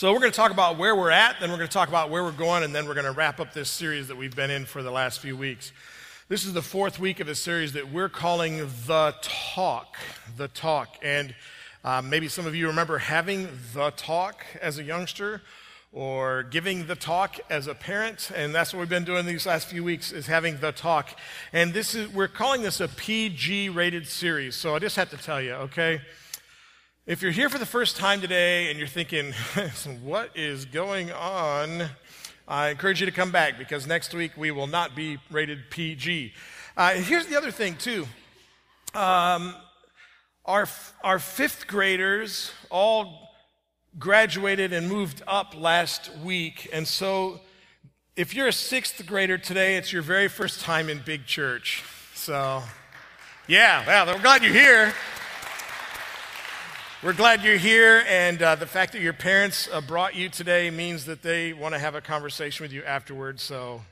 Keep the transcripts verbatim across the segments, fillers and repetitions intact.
So we're going to talk about where we're at, then we're going to talk about where we're going, and then we're going to wrap up this series that we've been in for the last few weeks. This is the fourth week of a series that we're calling The Talk. The Talk. And um, maybe some of you remember having the talk as a youngster or giving the talk as a parent, and that's what we've been doing these last few weeks is having the talk. And this is we're calling this a P G rated series. So I just have to tell you, okay? If you're here for the first time today and you're thinking, what is going on? I encourage you to come back because next week we will not be rated P G. Uh, here's the other thing, too. Um, our, our fifth graders all graduated and moved up last week. And so if you're a sixth grader today, it's your very first time in big church. So, yeah, well, we're glad you're here. We're glad you're here, and uh, the fact that your parents uh, brought you today means that they want to have a conversation with you afterwards, so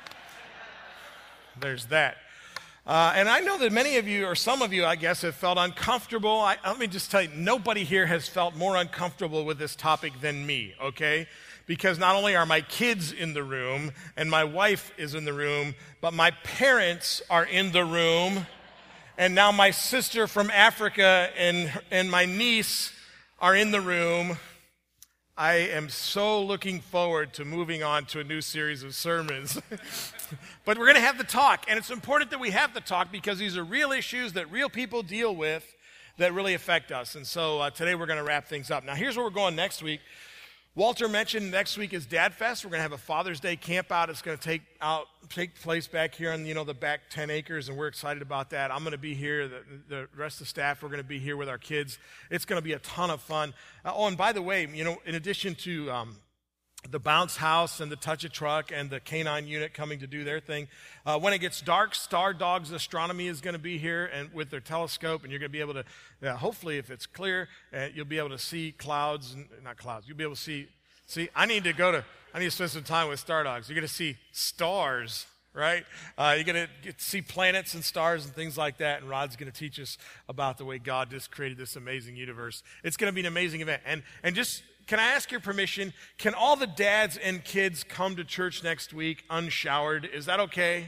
there's that. Uh, and I know that many of you, or some of you, I guess, have felt uncomfortable. I, let me just tell you, nobody here has felt more uncomfortable with this topic than me, okay? Because not only are my kids in the room, and my wife is in the room, but my parents are in the room. And now my sister from Africa and, and my niece are in the room. I am so looking forward to moving on to a new series of sermons. But we're going to have the talk. And it's important that we have the talk because these are real issues that real people deal with that really affect us. And so uh, today we're going to wrap things up. Now here's where we're going next week. Walter mentioned next week is Dad Fest. We're going to have a Father's Day camp out. It's going to take out take place back here on you know the back ten acres, and we're excited about that. I'm going to be here. The, the rest of the staff, we're going to be here with our kids. It's going to be a ton of fun. Uh, oh, and by the way, you know, in addition to um, the bounce house and the touch a truck and the canine unit coming to do their thing, uh, when it gets dark, Star Dogs Astronomy is going to be here and with their telescope, and you're going to be able to, uh, hopefully, if it's clear, uh, you'll be able to see clouds, and, not clouds. You'll be able to see. See, I need to go to. I need to spend some time with Star Dogs. You're going to see stars, right? Uh, you're going to get to see planets and stars and things like that. And Rod's going to teach us about the way God just created this amazing universe. It's going to be an amazing event. And and just. Can I ask your permission? Can all the dads and kids come to church next week unshowered? Is that okay?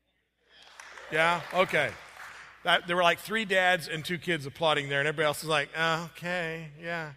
Yeah? Okay. That, there were like three dads and two kids applauding there, and everybody else is like, oh, okay, yeah.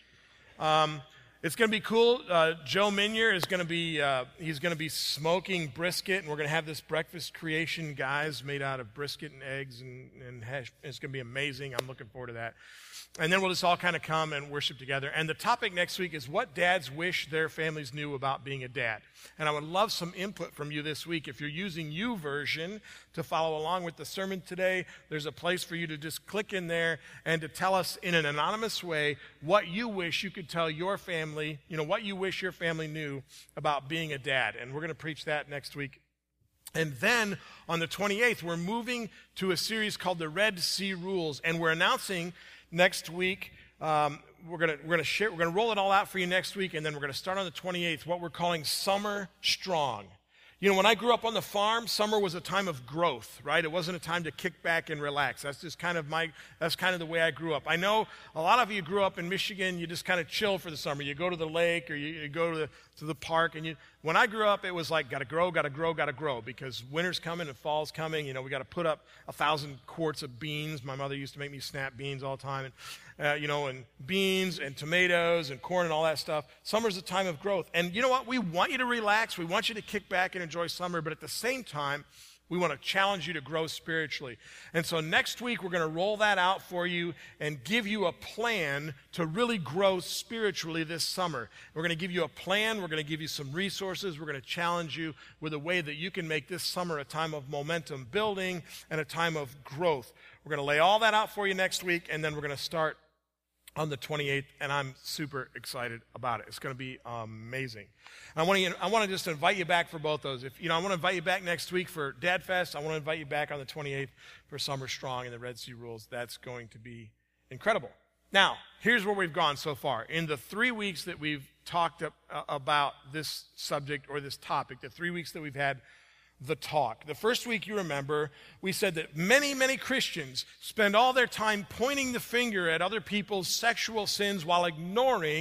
Um, it's going to be cool. Uh, Joe Minier is going to be, uh, he's going to be smoking brisket, and we're going to have this breakfast creation, guys, made out of brisket and eggs, and, and hash. It's going to be amazing. I'm looking forward to that. And then we'll just all kind of come and worship together. And the topic next week is what dads wish their families knew about being a dad. And I would love some input from you this week. If you're using YouVersion to follow along with the sermon today, there's a place for you to just click in there and to tell us in an anonymous way what you wish you could tell your family, you know, what you wish your family knew about being a dad. And we're going to preach that next week. And then on the twenty-eighth, we're moving to a series called the Red Sea Rules. And we're announcing next week, um, we're gonna we're gonna share we're gonna roll it all out for you next week, and then we're gonna start on the twenty-eighth. What we're calling Summer Strong. You know, when I grew up on the farm, summer was a time of growth, right? It wasn't a time to kick back and relax. That's just kind of my that's kind of the way I grew up. I know a lot of you grew up in Michigan. You just kind of chill for the summer. You go to the lake or you, you go to the to the park, and you. When I grew up, it was like, got to grow, got to grow, got to grow, because winter's coming and fall's coming. You know, we got to put up a thousand quarts of beans. My mother used to make me snap beans all the time, and uh, you know, and beans and tomatoes and corn and all that stuff. Summer's a time of growth, and you know what? We want you to relax. We want you to kick back and enjoy summer, but at the same time, we want to challenge you to grow spiritually. And so next week, we're going to roll that out for you and give you a plan to really grow spiritually this summer. We're going to give you a plan. We're going to give you some resources. We're going to challenge you with a way that you can make this summer a time of momentum building and a time of growth. We're going to lay all that out for you next week, and then we're going to start on the twenty-eighth, and I'm super excited about it. It's going to be amazing. I want to I want to just invite you back for both those. If you know, I want to invite you back next week for Dad Fest. I want to invite you back on the twenty-eighth for Summer Strong and the Red Sea Rules. That's going to be incredible. Now, here's where we've gone so far. In the three weeks that we've talked up, uh, about this subject or this topic, the three weeks that we've had the talk. The first week, you remember, we said that many, many Christians spend all their time pointing the finger at other people's sexual sins while ignoring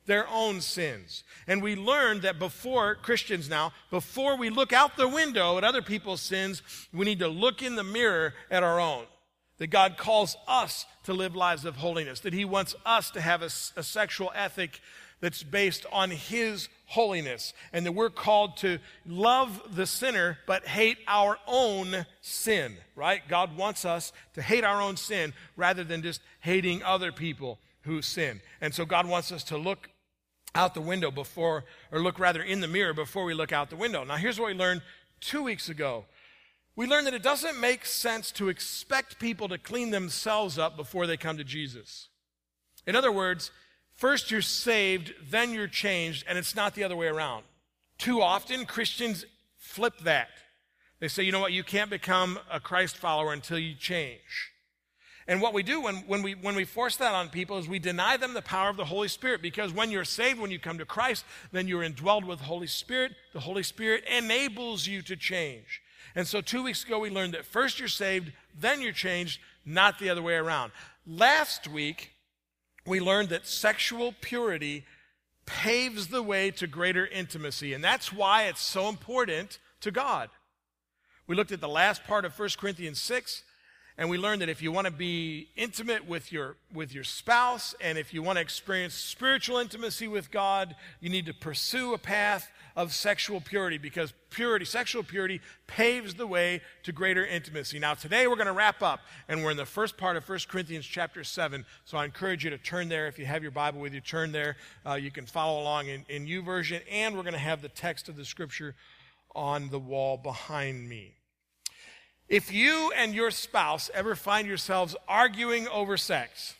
their own sins. And we learned that before, Christians now, before we look out the window at other people's sins, we need to look in the mirror at our own. That God calls us to live lives of holiness, that he wants us to have a, a sexual ethic that's based on his holiness, and that we're called to love the sinner but hate our own sin, right? God wants us to hate our own sin rather than just hating other people who sin. And so God wants us to look out the window before, or look rather in the mirror before we look out the window. Now here's what we learned two weeks ago. We learned that it doesn't make sense to expect people to clean themselves up before they come to Jesus. In other words, first you're saved, then you're changed, and it's not the other way around. Too often, Christians flip that. They say, you know what, you can't become a Christ follower until you change. And what we do when, when, we, when we force that on people is we deny them the power of the Holy Spirit, because when you're saved, when you come to Christ, then you're indwelled with the Holy Spirit. The Holy Spirit enables you to change. And so two weeks ago, we learned that first you're saved, then you're changed, not the other way around. Last week, we learned that sexual purity paves the way to greater intimacy, and that's why it's so important to God. We looked at the last part of First Corinthians six, and we learned that if you want to be intimate with your, with your spouse, and if you want to experience spiritual intimacy with God, you need to pursue a path of sexual purity, because purity, sexual purity paves the way to greater intimacy. Now today we're going to wrap up, and we're in the first part of First Corinthians chapter seven, so I encourage you to turn there. If you have your Bible with you, turn there. Uh, you can follow along in, in YouVersion, and we're going to have the text of the scripture on the wall behind me. If you and your spouse ever find yourselves arguing over sex,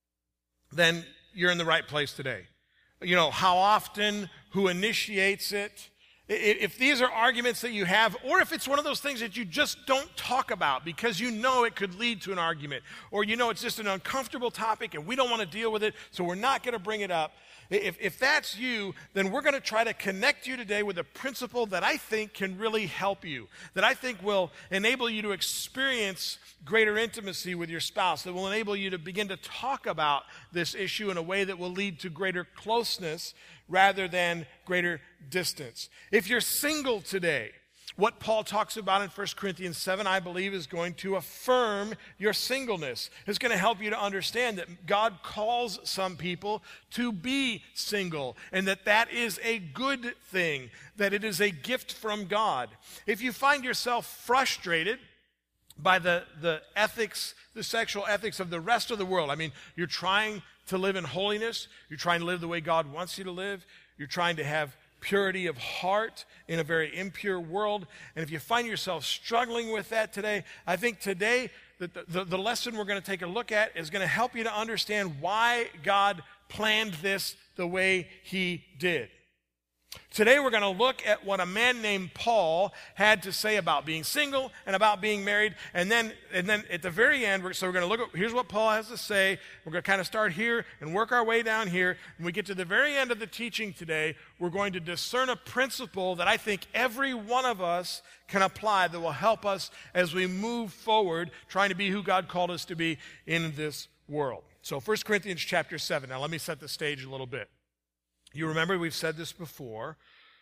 then you're in the right place today. You know, how often, who initiates it. If these are arguments that you have, or if it's one of those things that you just don't talk about because you know it could lead to an argument, or you know it's just an uncomfortable topic and we don't want to deal with it, so we're not going to bring it up. If, if that's you, then we're going to try to connect you today with a principle that I think can really help you, that I think will enable you to experience greater intimacy with your spouse, that will enable you to begin to talk about this issue in a way that will lead to greater closeness rather than greater distance. If you're single today, what Paul talks about in First Corinthians seven, I believe, is going to affirm your singleness. It's going to help you to understand that God calls some people to be single, and that that is a good thing, that it is a gift from God. If you find yourself frustrated by the, the ethics, the sexual ethics of the rest of the world, I mean, you're trying to live in holiness, you're trying to live the way God wants you to live, you're trying to have purity of heart in a very impure world. And if you find yourself struggling with that today, I think today the, the, the lesson we're going to take a look at is going to help you to understand why God planned this the way he did. Today we're going to look at what a man named Paul had to say about being single and about being married. And then, and then at the very end, we're, so we're going to look at, here's what Paul has to say. We're going to kind of start here and work our way down here. When we get to the very end of the teaching today, we're going to discern a principle that I think every one of us can apply that will help us as we move forward, trying to be who God called us to be in this world. So First Corinthians chapter seven. Now let me set the stage a little bit. You remember we've said this before.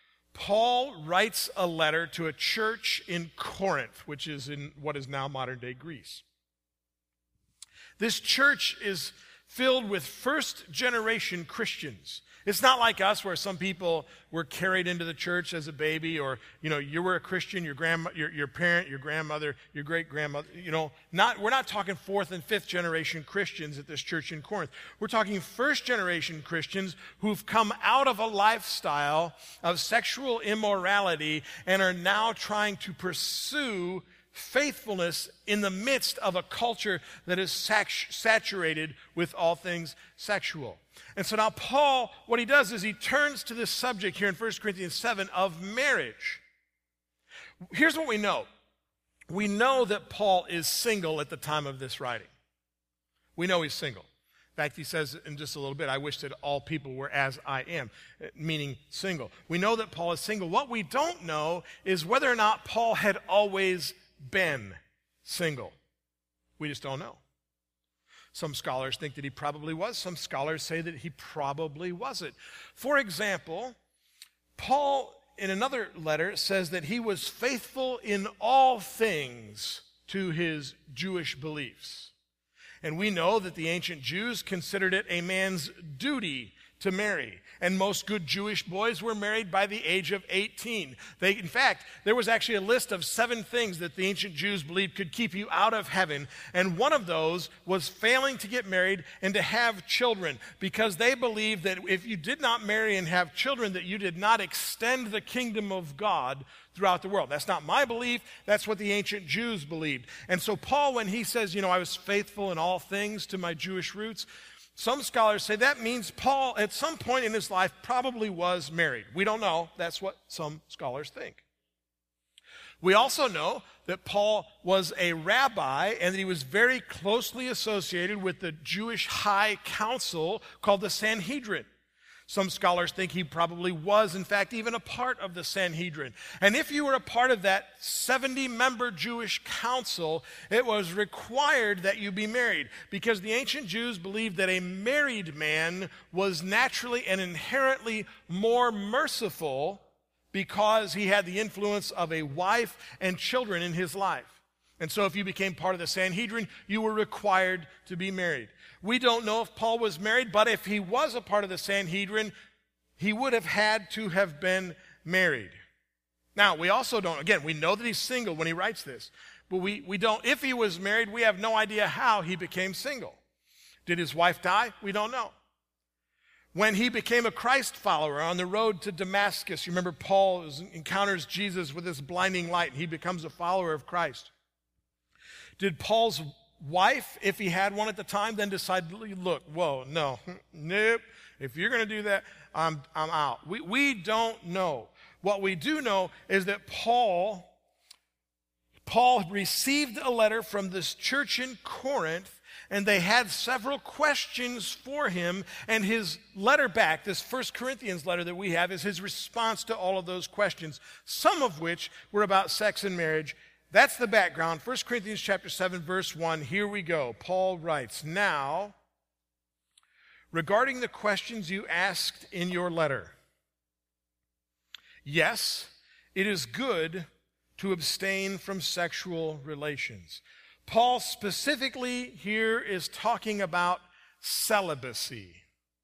Paul writes a letter to a church in Corinth, which is in what is now modern-day Greece. This church is filled with first-generation Christians. It's not like us, where some people were carried into the church as a baby, or, you know, you were a Christian, your grandma, your, your parent, your grandmother, your great-grandmother, you know, not, we're not talking fourth and fifth generation Christians at this church in Corinth. We're talking first-generation Christians who've come out of a lifestyle of sexual immorality and are now trying to pursue faithfulness in the midst of a culture that is sat- saturated with all things sexual. And so now Paul, what he does is he turns to this subject here in First Corinthians seven of marriage. Here's what we know. We know that Paul is single at the time of this writing. We know he's single. In fact, he says in just a little bit, I wish that all people were as I am, meaning single. We know that Paul is single. What we don't know is whether or not Paul had always been single. We just don't know. Some scholars think that he probably was. Some scholars say that he probably wasn't. For example, Paul, in another letter, says that he was faithful in all things to his Jewish beliefs. And we know that the ancient Jews considered it a man's duty to marry. And most good Jewish boys were married by the age of eighteen. They, in fact, there was actually a list of seven things that the ancient Jews believed could keep you out of heaven. And one of those was failing to get married and to have children, because they believed that if you did not marry and have children, that you did not extend the kingdom of God throughout the world. That's not my belief. That's what the ancient Jews believed. And so Paul, when he says, you know, I was faithful in all things to my Jewish roots, some scholars say that means Paul, at some point in his life, probably was married. We don't know. That's what some scholars think. We also know that Paul was a rabbi and that he was very closely associated with the Jewish high council called the Sanhedrin. Some scholars think he probably was, in fact, even a part of the Sanhedrin. And if you were a part of that seventy-member Jewish council, it was required that you be married, because the ancient Jews believed that a married man was naturally and inherently more merciful because he had the influence of a wife and children in his life. And so if you became part of the Sanhedrin, you were required to be married. We don't know if Paul was married, but if he was a part of the Sanhedrin, he would have had to have been married. Now, we also don't, again, we know that he's single when he writes this, but we, we don't, if he was married, we have no idea how he became single. Did his wife die? We don't know. When he became a Christ follower on the road to Damascus, you remember Paul encounters Jesus with this blinding light, and he becomes a follower of Christ. Did Paul's wife, if he had one at the time, then decide, look, whoa, no, nope, if you're going to do that, I'm, I'm out. We, we don't know. What we do know is that Paul, Paul received a letter from this church in Corinth, and they had several questions for him, and his letter back, this First Corinthians letter that we have, is his response to all of those questions, some of which were about sex and marriage. That's the background. First Corinthians chapter seven, verse one. Here we go. Paul writes, "Now, regarding the questions you asked in your letter, yes, it is good to abstain from sexual relations." Paul specifically here is talking about celibacy.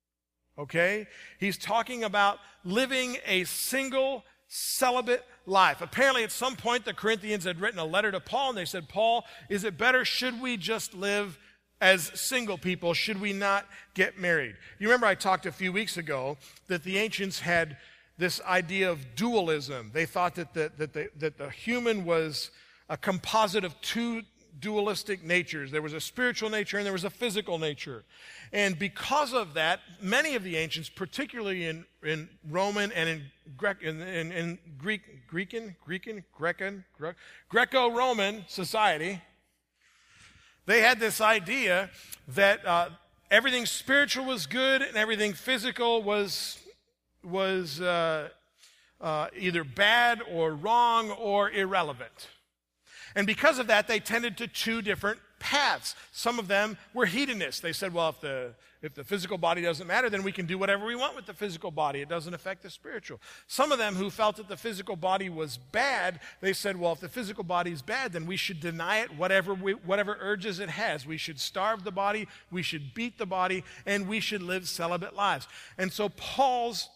Okay? He's talking about living a single, celibate life. Apparently, at some point, the Corinthians had written a letter to Paul, and they said, Paul, is it better, should we just live as single people? Should we not get married? You remember I talked a few weeks ago that the ancients had this idea of dualism. They thought that the, that the, that the human was a composite of two dualistic natures. There was a spiritual nature and there was a physical nature. And because of that, many of the ancients, particularly in, in Roman and in, Gre- in, in, in Greek, Greekan, Greekan, Grecan, Gre- Greco-Roman society, they had this idea that uh, everything spiritual was good and everything physical was, was uh, uh, either bad or wrong or irrelevant. And because of that, they tended to two different paths. Some of them were hedonists. They said, well, if the, if the physical body doesn't matter, then we can do whatever we want with the physical body. It doesn't affect the spiritual. Some of them who felt that the physical body was bad, they said, well, if the physical body is bad, then we should deny it whatever, we, whatever urges it has. We should starve the body, we should beat the body, and we should live celibate lives. And so Paul's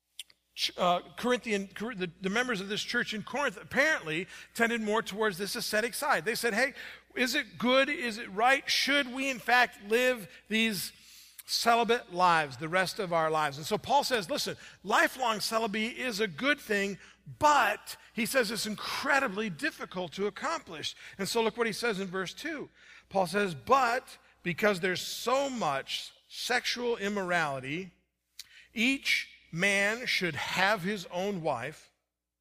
Uh, Corinthian, the, the members of this church in Corinth apparently tended more towards this ascetic side. They said, hey, is it good? Is it right? Should we, in fact, live these celibate lives the rest of our lives? And so Paul says, listen, lifelong celibacy is a good thing, but he says it's incredibly difficult to accomplish. And so look what he says in verse two. Paul says, but because there's so much sexual immorality, each man should have his own wife,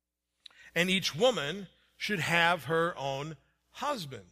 and each woman should have her own husband.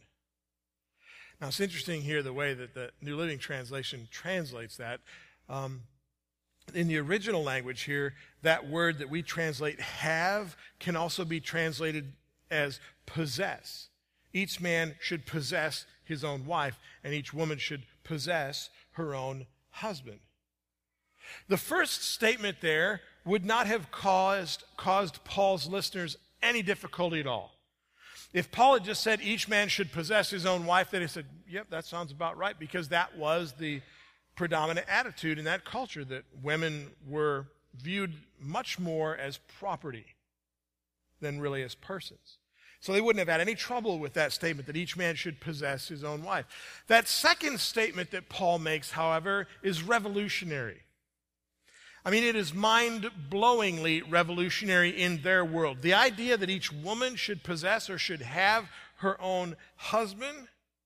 Now, it's interesting here the way that the New Living Translation translates that. Um, in the original language here, that word that we translate have can also be translated as possess. Each man should possess his own wife, and each woman should possess her own husband. The first statement there would not have caused, caused Paul's listeners any difficulty at all. If Paul had just said each man should possess his own wife, they'd have said, yep, that sounds about right, because that was the predominant attitude in that culture, that women were viewed much more as property than really as persons. So they wouldn't have had any trouble with that statement that each man should possess his own wife. That second statement that Paul makes, however, is revolutionary. I mean, it is mind-blowingly revolutionary in their world. The idea that each woman should possess or should have her own husband,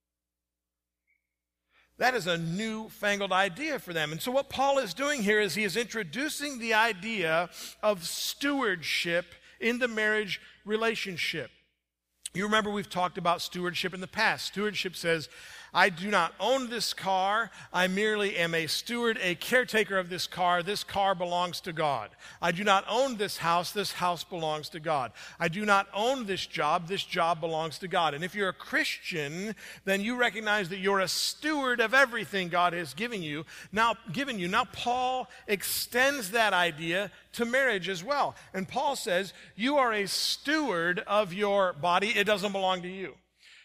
that is a newfangled idea for them. And so what Paul is doing here is he is introducing the idea of stewardship in the marriage relationship. You remember we've talked about stewardship in the past. Stewardship says, I do not own this car. I merely am a steward, a caretaker of this car. This car belongs to God. I do not own this house. This house belongs to God. I do not own this job. This job belongs to God. And if you're a Christian, then you recognize that you're a steward of everything God has given you. Now, given you. Now, Paul extends that idea to marriage as well. And Paul says, you are a steward of your body. It doesn't belong to you.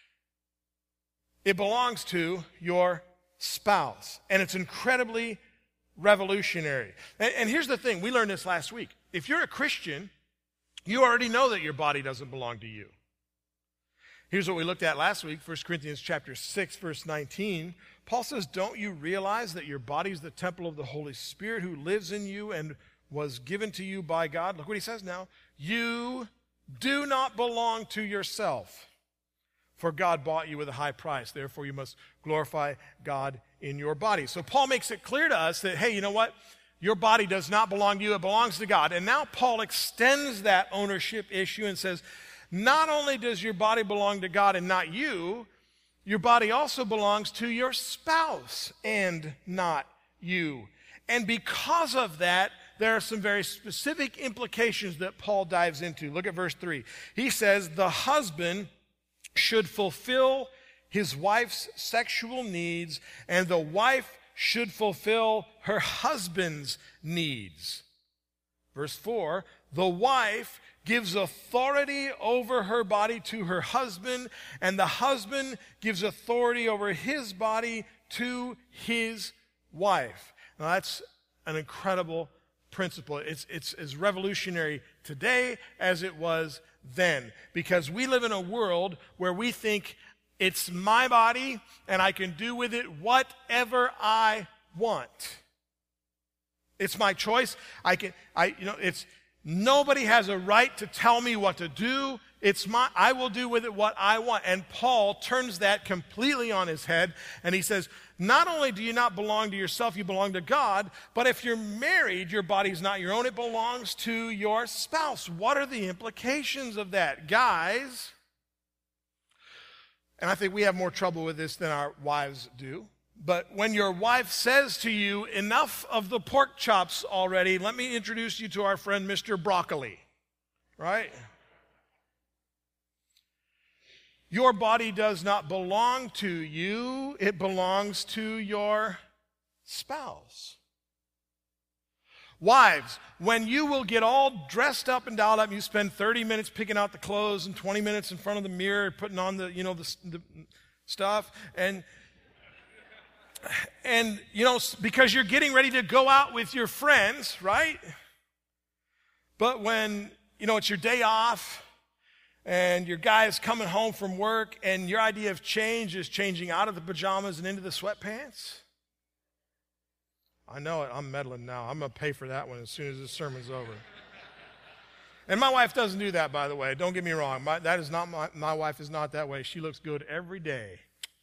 It belongs to your spouse. And it's incredibly revolutionary. And, and here's the thing. We learned this last week. If you're a Christian, you already know that your body doesn't belong to you. Here's what we looked at last week, First Corinthians chapter six, verse nineteen. Paul says, don't you realize that your body is the temple of the Holy Spirit who lives in you and was given to you by God? Look what he says now. You do not belong to yourself. For God bought you with a high price. Therefore, you must glorify God in your body. So Paul makes it clear to us that, hey, you know what? Your body does not belong to you. It belongs to God. And now Paul extends that ownership issue and says, not only does your body belong to God and not you, your body also belongs to your spouse and not you. And because of that, there are some very specific implications that Paul dives into. Look at verse three. He says, the husband should fulfill his wife's sexual needs, and the wife should fulfill her husband's needs. Verse four, the wife gives authority over her body to her husband, and the husband gives authority over his body to his wife. Now that's an incredible principle. It's, it's as revolutionary today as it was then, because we live in a world where we think it's my body and I can do with it whatever I want. It's my choice. I can, I, you know, it's, nobody has a right to tell me what to do. It's my, I will do with it what I want. And Paul turns that completely on his head, and he says, not only do you not belong to yourself, you belong to God, but if you're married, your body's not your own, it belongs to your spouse. What are the implications of that? Guys, and I think we have more trouble with this than our wives do, but when your wife says to you, enough of the pork chops already, let me introduce you to our friend Mister Broccoli, right? Your body does not belong to you. It belongs to your spouse. Wives, when you will get all dressed up and dialed up, you spend thirty minutes picking out the clothes and twenty minutes in front of the mirror, putting on the, you know, the, the stuff. And, and, you know, because you're getting ready to go out with your friends, right? But when, you know, it's your day off, and your guy is coming home from work, and your idea of change is changing out of the pajamas and into the sweatpants. I know it. I'm meddling now. I'm going to pay for that one as soon as this sermon's over. And my wife doesn't do that, by the way. Don't get me wrong. My, that is not my, my wife is not that way. She looks good every day.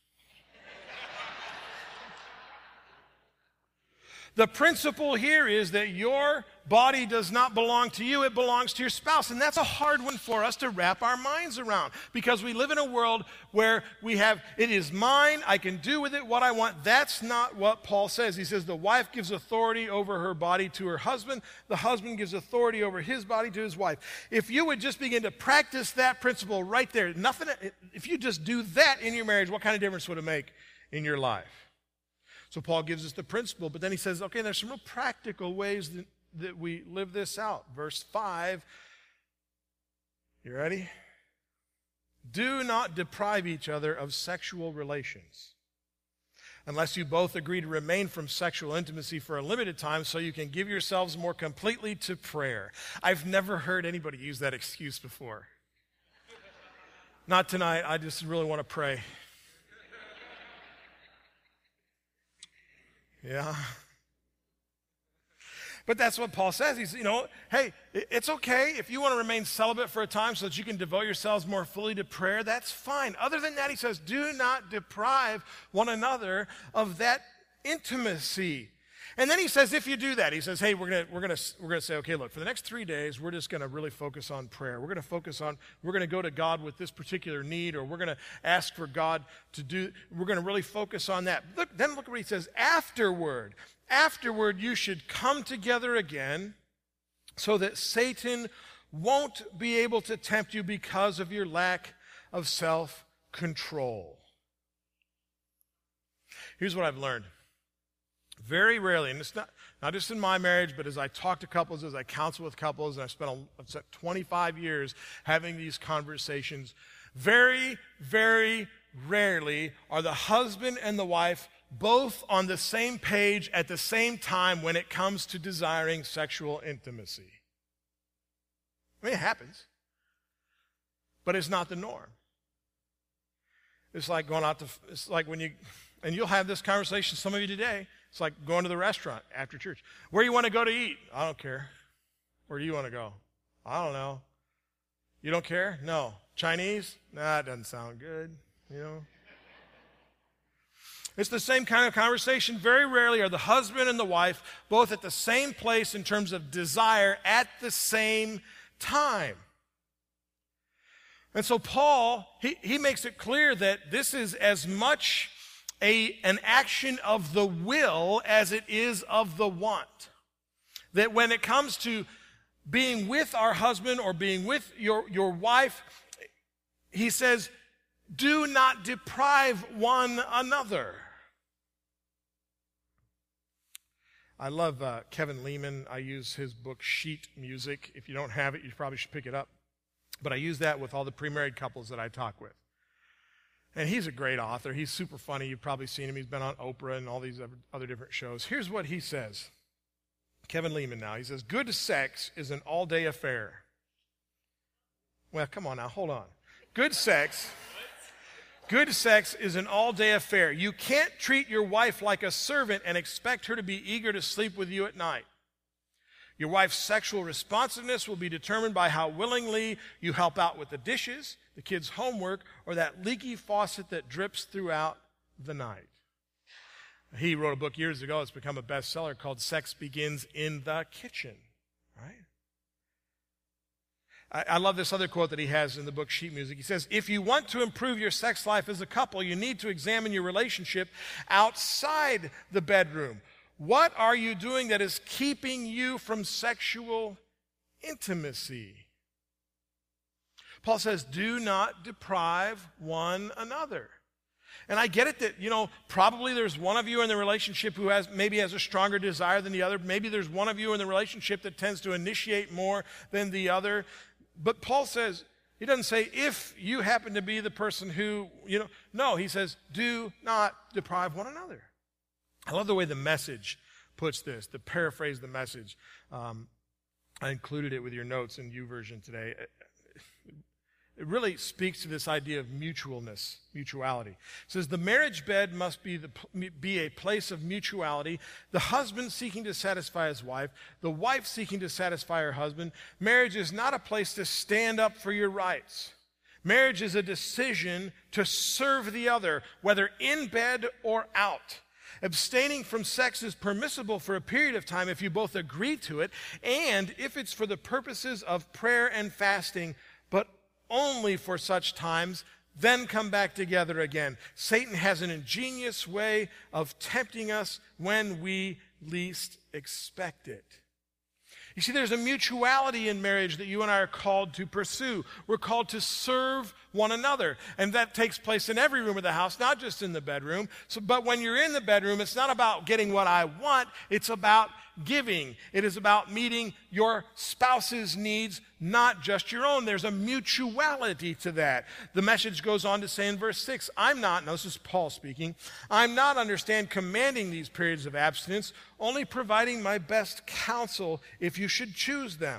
The principle here is that your body does not belong to you, it belongs to your spouse. And that's a hard one for us to wrap our minds around, because we live in a world where we have, it is mine, I can do with it what I want. That's not what Paul says. He says the wife gives authority over her body to her husband, the husband gives authority over his body to his wife. If you would just begin to practice that principle right there, nothing, if you just do that in your marriage, what kind of difference would it make in your life? So Paul gives us the principle, but then he says, okay, there's some real practical ways that, that we live this out. Verse five, you ready? Do not deprive each other of sexual relations, unless you both agree to remain from sexual intimacy for a limited time so you can give yourselves more completely to prayer. I've never heard anybody use that excuse before. Not tonight. I just really want to pray. Yeah. But that's what Paul says. He's, you know, hey, it's okay if you want to remain celibate for a time so that you can devote yourselves more fully to prayer. That's fine. Other than that, he says, do not deprive one another of that intimacy. And then he says, if you do that, he says, hey, we're gonna we're gonna we're gonna say, okay, look, for the next three days, we're just gonna really focus on prayer. We're gonna focus on, we're gonna go to God with this particular need, or we're gonna ask for God to do. We're gonna really focus on that. Look, then look what he says. Afterward, afterward, you should come together again, so that Satan won't be able to tempt you because of your lack of self-control. Here's what I've learned. Very rarely, and it's not, not just in my marriage, but as I talk to couples, as I counsel with couples, and I've spent, a, I've spent twenty-five years having these conversations, very, very rarely are the husband and the wife both on the same page at the same time when it comes to desiring sexual intimacy. I mean, it happens, but it's not the norm. It's like going out to, it's like when you, and you'll have this conversation, some of you today. It's like going to the restaurant after church. Where do you want to go to eat? I don't care. Where do you want to go? I don't know. You don't care? No. Chinese? Nah, it doesn't sound good, you know. It's the same kind of conversation. Very rarely are the husband and the wife both at the same place in terms of desire at the same time. And so Paul, he, he makes it clear that this is as much A, an action of the will as it is of the want. That when it comes to being with our husband or being with your, your wife, he says, do not deprive one another. I love uh, Kevin Lehman. I use his book, Sheet Music. If you don't have it, you probably should pick it up. But I use that with all the pre-married couples that I talk with. And he's a great author. He's super funny. You've probably seen him. He's been on Oprah and all these other different shows. Here's what he says. Kevin Lehman now. He says, good sex is an all-day affair. Well, come on now. Hold on. Good sex, good sex is an all-day affair. You can't treat your wife like a servant and expect her to be eager to sleep with you at night. Your wife's sexual responsiveness will be determined by how willingly you help out with the dishes, the kids' homework, or that leaky faucet that drips throughout the night. He wrote a book years ago. It's become a bestseller called Sex Begins in the Kitchen, right? I, I love this other quote that he has in the book Sheet Music. He says, if you want to improve your sex life as a couple, you need to examine your relationship outside the bedroom. What are you doing that is keeping you from sexual intimacy? Paul says, do not deprive one another. And I get it that, you know, probably there's one of you in the relationship who has maybe has a stronger desire than the other. Maybe there's one of you in the relationship that tends to initiate more than the other. But Paul says, he doesn't say if you happen to be the person who, you know, no, he says, do not deprive one another. I love the way the Message puts this, to paraphrase the Message. Um, I included it with your notes in YouVersion today. It really speaks to this idea of mutualness, mutuality. It says, the marriage bed must be, the, be a place of mutuality, the husband seeking to satisfy his wife, the wife seeking to satisfy her husband. Marriage is not a place to stand up for your rights. Marriage is a decision to serve the other, whether in bed or out. Abstaining from sex is permissible for a period of time if you both agree to it, and if it's for the purposes of prayer and fasting, but only for such times, then come back together again. Satan has an ingenious way of tempting us when we least expect it. You see, there's a mutuality in marriage that you and I are called to pursue. We're called to serve one another. And that takes place in every room of the house, not just in the bedroom. So, but when you're in the bedroom, it's not about getting what I want. It's about giving. It is about meeting your spouse's needs, not just your own. There's a mutuality to that. The message goes on to say in verse six, I'm not, now this is Paul speaking, I'm not, understand, commanding these periods of abstinence, only providing my best counsel if you should choose them.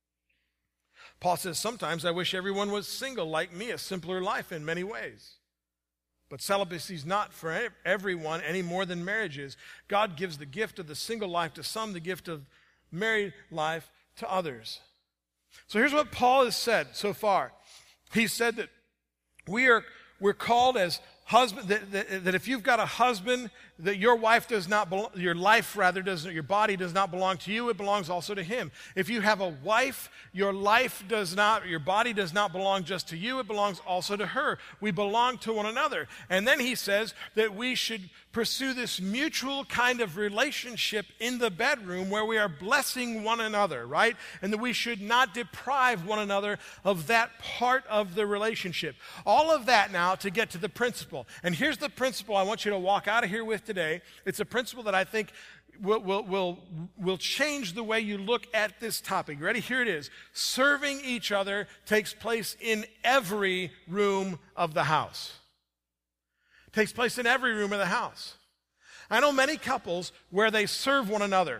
Paul says, sometimes I wish everyone was single like me, a simpler life in many ways. But celibacy is not for everyone any more than marriage is. God gives the gift of the single life to some, the gift of married life to others. So here's what Paul has said so far. He said that we are we're called as husband, that, that, that if you've got a husband, that your wife does not belong, your life rather doesn't, your body does not belong to you, it belongs also to him. If you have a wife, your life does not, your body does not belong just to you, it belongs also to her. We belong to one another. And then he says that we should pursue this mutual kind of relationship in the bedroom where we are blessing one another, right? And that we should not deprive one another of that part of the relationship. All of that now to get to the principle. And here's the principle I want you to walk out of here with today. It's a principle that I think will, will, will, will change the way you look at this topic. Ready? Here it is. Serving each other takes place in every room of the house. It takes place in every room of the house. I know many couples where they serve one another.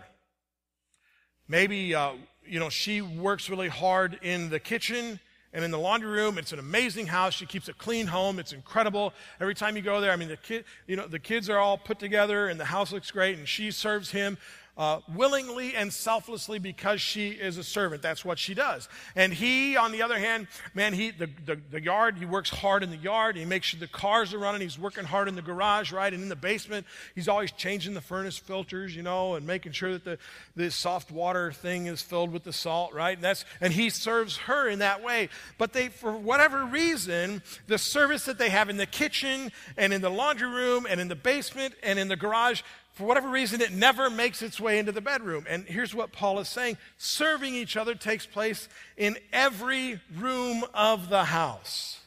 Maybe, uh, you know, she works really hard in the kitchen and in the laundry room. It's an amazing house. She keeps a clean home. It's incredible. Every time you go there, I mean, the kid, you know, the kids are all put together and the house looks great, and she serves him uh, willingly and selflessly because she is a servant. That's what she does. And he, on the other hand, man, he the, the, the yard, he works hard in the yard. He makes sure the cars are running. He's working hard in the garage, right? And in the basement, he's always changing the furnace filters, you know, and making sure that the, the soft water thing is filled with the salt, right? And that's and he serves her in that way. But they, for whatever reason, the service that they have in the kitchen and in the laundry room and in the basement and in the garage, for whatever reason, it never makes its way into the bedroom. And here's what Paul is saying. Serving each other takes place in every room of the house.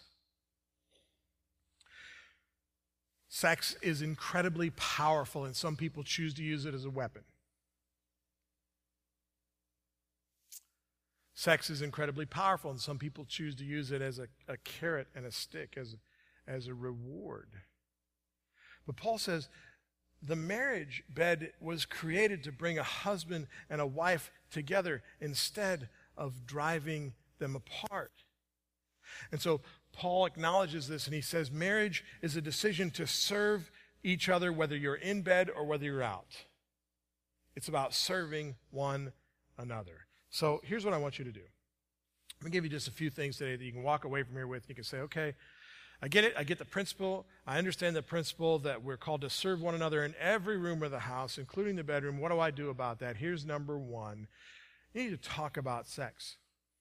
Sex is incredibly powerful, and some people choose to use it as a weapon. Sex is incredibly powerful, and some people choose to use it as a, a carrot and a stick, as, as a reward. But Paul says, the marriage bed was created to bring a husband and a wife together instead of driving them apart. And so Paul acknowledges this, and he says marriage is a decision to serve each other whether you're in bed or whether you're out. It's about serving one another. So here's what I want you to do. I'm going to give you just a few things today that you can walk away from here with. You can say, okay, I get it. I get the principle. I understand the principle that we're called to serve one another in every room of the house, including the bedroom. What do I do about that? Here's number one. You need to talk about sex.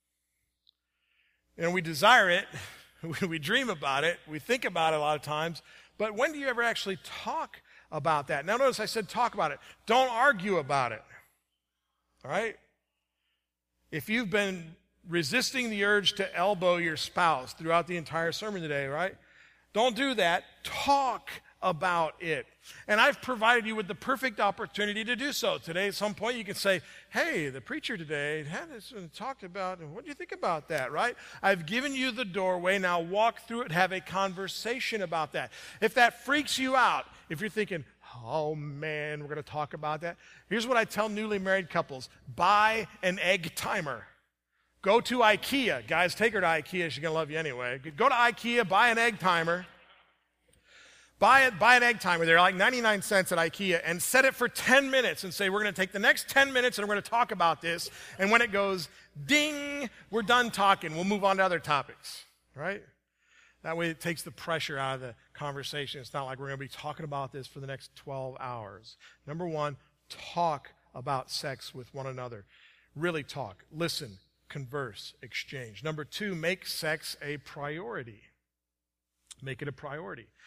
And we desire it. We dream about it. We think about it a lot of times. But when do you ever actually talk about that? Now, notice I said talk about it. Don't argue about it. All right? If you've been resisting the urge to elbow your spouse throughout the entire sermon today, right? Don't do that. Talk about it. And I've provided you with the perfect opportunity to do so. Today, at some point, you can say, hey, the preacher today had this and talked about, what do you think about that, right? I've given you the doorway. Now walk through it, have a conversation about that. If that freaks you out, if you're thinking, oh man, we're going to talk about that, here's what I tell newly married couples. Buy an egg timer. Go to IKEA. Guys, take her to IKEA. She's going to love you anyway. Go to IKEA, buy an egg timer. Buy it, buy an egg timer. They're like ninety-nine cents at IKEA, and set it for ten minutes and say, we're going to take the next ten minutes and we're going to talk about this. And when it goes ding, we're done talking. We'll move on to other topics, right? That way it takes the pressure out of the conversation. It's not like we're going to be talking about this for the next twelve hours. Number one, talk about sex with one another. Really talk. Listen. Converse, exchange. Number two, make sex a priority. Make it a priority.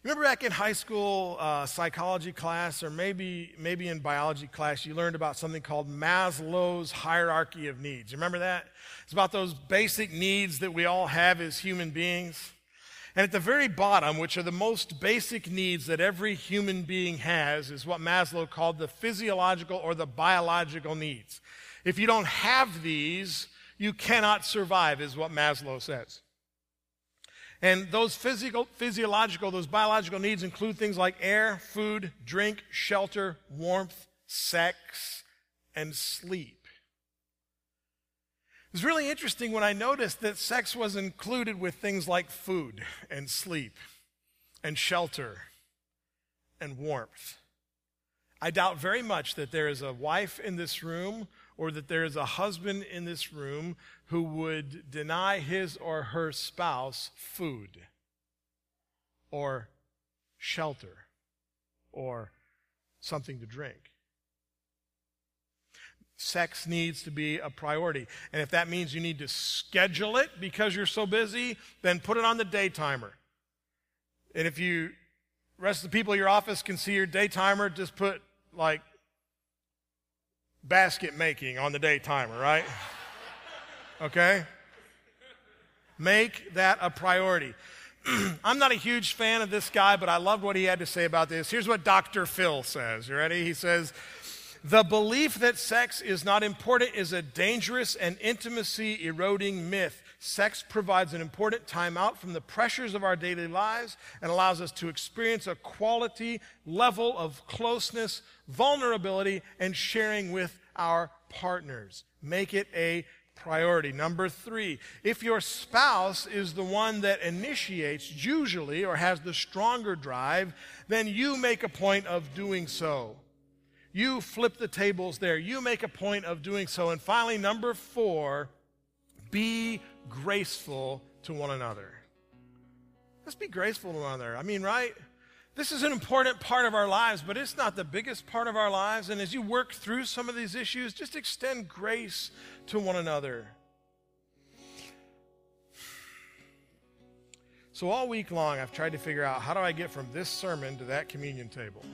Remember back in high school uh, psychology class, or maybe maybe in biology class, you learned about something called Maslow's hierarchy of needs. You remember that? It's about those basic needs that we all have as human beings. And at the very bottom, which are the most basic needs that every human being has, is what Maslow called the physiological or the biological needs. If you don't have these, you cannot survive, is what Maslow says. And those physical, physiological, those biological needs include things like air, food, drink, shelter, warmth, sex, and sleep. It was really interesting when I noticed that sex was included with things like food and sleep and shelter and warmth. I doubt very much that there is a wife in this room or that there is a husband in this room who would deny his or her spouse food or shelter or something to drink. Sex needs to be a priority. And if that means you need to schedule it because you're so busy, then put it on the day timer. And if you, the rest of the people in your office can see your day timer, just put like basket making on the day timer, right? Okay? Make that a priority. I'm not a huge fan of this guy, but I loved what he had to say about this. Here's what Doctor Phil says. You ready? He says, "The belief that sex is not important is a dangerous and intimacy-eroding myth. Sex provides an important time out from the pressures of our daily lives and allows us to experience a quality level of closeness, vulnerability, and sharing with our partners. Make it a priority." Number three, if your spouse is the one that initiates usually or has the stronger drive, then you make a point of doing so. You flip the tables there. You make a point of doing so. And finally, number four, be graceful to one another. Let's be graceful to one another. I mean, right? This is an important part of our lives, but it's not the biggest part of our lives. And as you work through some of these issues, just extend grace to one another. So all week long, I've tried to figure out, how do I get from this sermon to that communion table?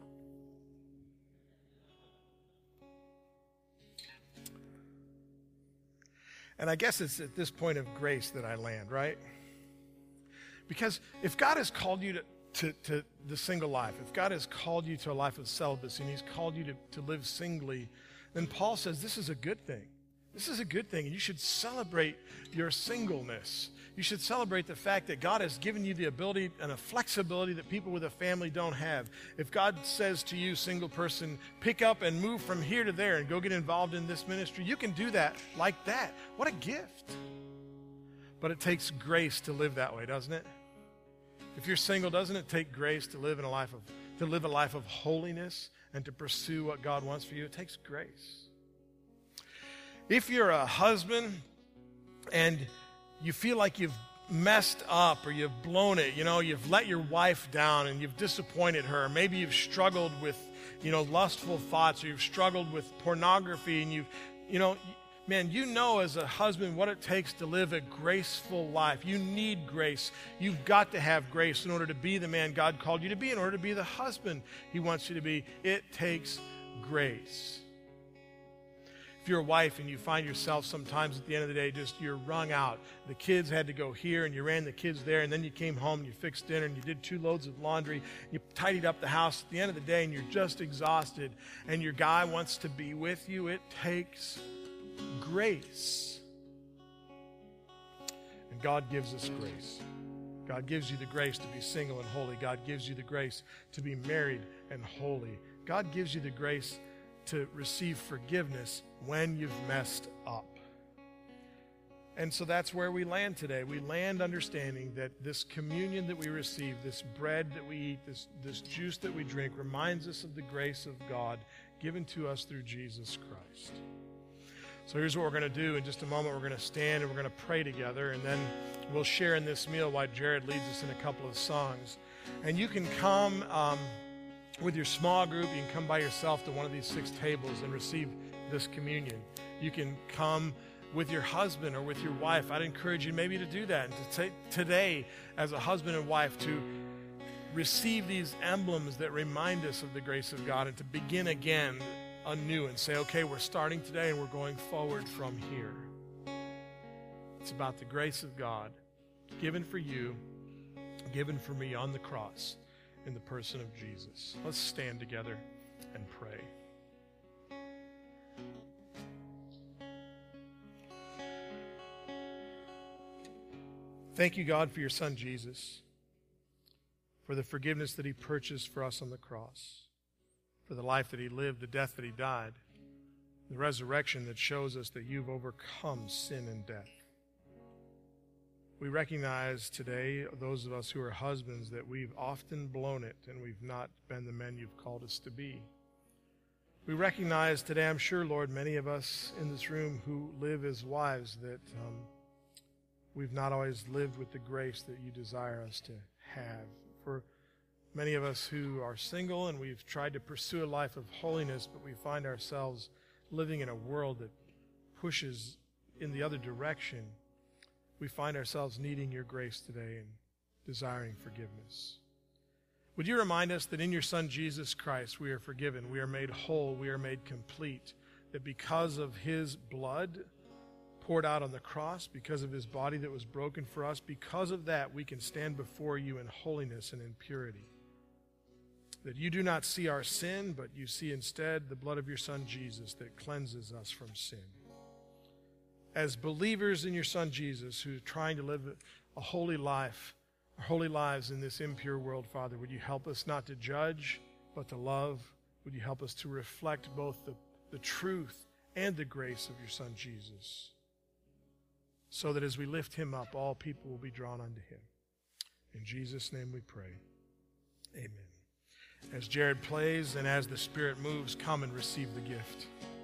And I guess it's at this point of grace that I land, right? Because if God has called you to, to, to the single life, if God has called you to a life of celibacy and he's called you to, to live singly, then Paul says this is a good thing. This is a good thing. And you should celebrate your singleness. You should celebrate the fact that God has given you the ability and a flexibility that people with a family don't have. If God says to you, single person, pick up and move from here to there and go get involved in this ministry, you can do that like that. What a gift. But it takes grace to live that way, doesn't it? If you're single, doesn't it take grace to live in a life of to live a life of holiness and to pursue what God wants for you? It takes grace. If you're a husband and you feel like you've messed up or you've blown it, you know, you've let your wife down and you've disappointed her. Maybe you've struggled with, you know, lustful thoughts, or you've struggled with pornography, and you've, you know, man, you know as a husband what it takes to live a graceful life. You need grace. You've got to have grace in order to be the man God called you to be, in order to be the husband he wants you to be. It takes grace. If you're a wife and you find yourself sometimes at the end of the day just you're wrung out, the kids had to go here and you ran the kids there, and then you came home and you fixed dinner and you did two loads of laundry, you tidied up the house at the end of the day and you're just exhausted, and your guy wants to be with you, it takes grace. And God gives us grace. God gives you the grace to be single and holy. God gives you the grace to be married and holy. God gives you the grace to receive forgiveness when you've messed up. And so that's where we land today. We land understanding that this communion that we receive, this bread that we eat, this, this juice that we drink, reminds us of the grace of God given to us through Jesus Christ. So here's what we're going to do. In just a moment, we're going to stand and we're going to pray together, and then we'll share in this meal while Jared leads us in a couple of songs. And you can come um, with your small group. You can come by yourself to one of these six tables and receive this communion. You can come with your husband or with your wife. I'd encourage you maybe to do that, and to take today as a husband and wife to receive these emblems that remind us of the grace of God and to begin again anew and say, okay, we're starting today and we're going forward from here. It's about the grace of God given for you, given for me on the cross in the person of Jesus. Let's stand together and pray. Thank you, God, for your Son, Jesus, for the forgiveness that he purchased for us on the cross, for the life that he lived, the death that he died, the resurrection that shows us that you've overcome sin and death. We recognize today, those of us who are husbands, that we've often blown it and we've not been the men you've called us to be. We recognize today, I'm sure, Lord, many of us in this room who live as wives, that um, we've not always lived with the grace that you desire us to have. For many of us who are single and we've tried to pursue a life of holiness, but we find ourselves living in a world that pushes in the other direction, we find ourselves needing your grace today and desiring forgiveness. Would you remind us that in your Son, Jesus Christ, we are forgiven, we are made whole, we are made complete, that because of his blood poured out on the cross, because of his body that was broken for us, because of that, we can stand before you in holiness and in purity. That you do not see our sin, but you see instead the blood of your Son, Jesus, that cleanses us from sin. As believers in your Son, Jesus, who are trying to live a holy life, holy lives in this impure world, Father, would you help us not to judge, but to love? Would you help us to reflect both the, the truth and the grace of your Son, Jesus, so that as we lift him up, all people will be drawn unto him. In Jesus' name we pray. Amen. As Jared plays and as the Spirit moves, come and receive the gift.